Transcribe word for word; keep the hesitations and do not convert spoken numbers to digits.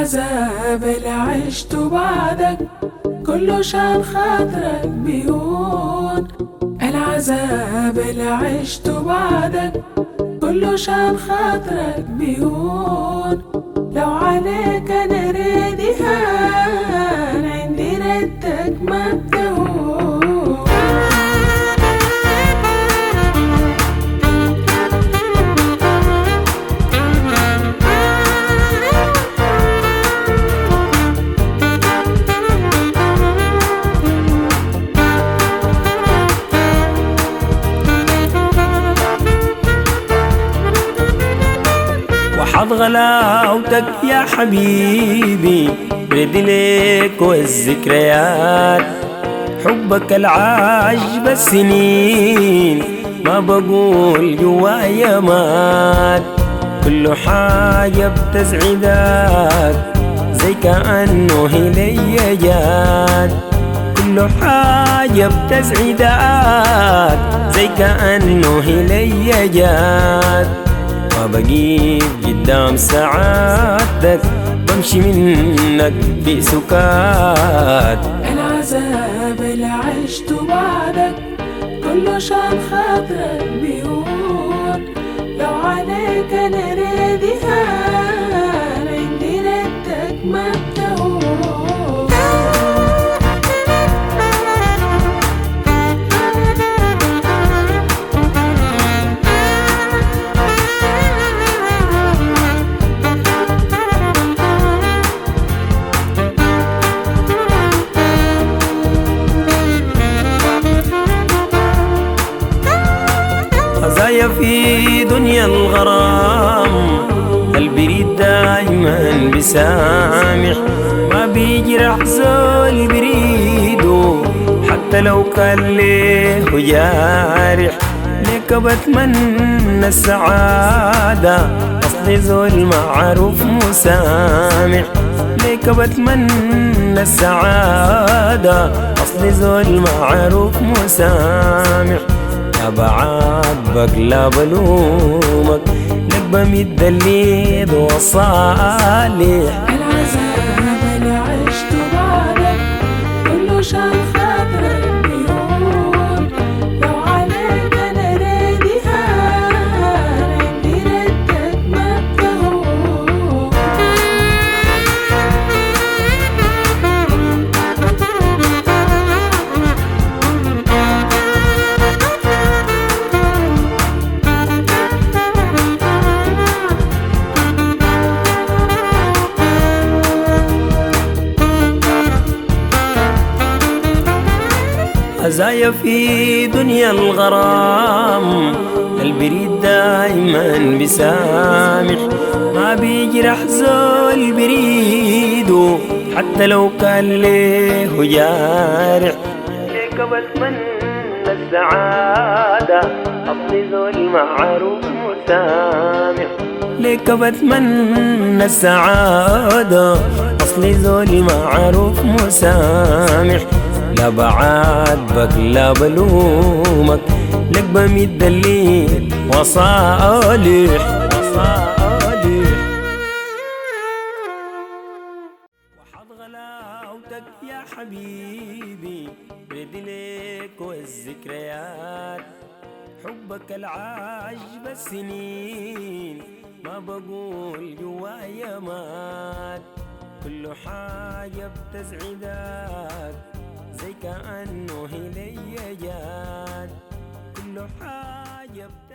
العذاب اللي عشته بعدك كله شان خاطرك بيهون. العذاب اللي عشته بعدك كله شان خاطرك بيهون. لو عليك انا ريدي هان عندي ردك ما بتهون. وحظ غلاوتك يا حبيبي برد ليك والذكريات. حبك العاجب السنين ما بقول جوايا مات. كل حاجة بتسعدك زي كأنه هلي جات. كل حاجة بتسعدك زي كأنه هلي جات. ما بقيت قدام سعادتك بمشي منك بسكات. العذاب اللي عشته بعدك كله شان خاطرك بيهون. لو عليك انا ريدي هان عندي ردك ما بتهون. خزايا في دنيا الغرام البريد دايما بسامح. ما بيجرح زول بريده حتى لو كان ليه جارح. ليك بتمنى السعادة أصلي زول معروف مسامح. ليك بتمنى السعادة أصلي زول معروف مسامح. يا بعاتبك لا بلومك لك بمد اليد وصالح. العذاب اللي عشته بعدك كله شان خاطرك بيهون. لو عليك انا ريدي هان عندي ردك ما بتهون. خزايا في دنيا الغرام البريد دايما بسامح. ما بيجرح زول بريده حتى لو كان ليه جارح. ليك بتمنى السعادة أصلي زول معروف مسامح. ليك بتمنى السعادة أصلي زول معروف مسامح. لا بعاتبك لا بلومك لك بمد الليل وصالح. وحظ غلاوتك يا حبيبي برد ليك والذكريات. حبك العاجب السنين ما بقول جوايا مات. كل حاجة بتسعدك زي كأنه هلي جات. كل حاجة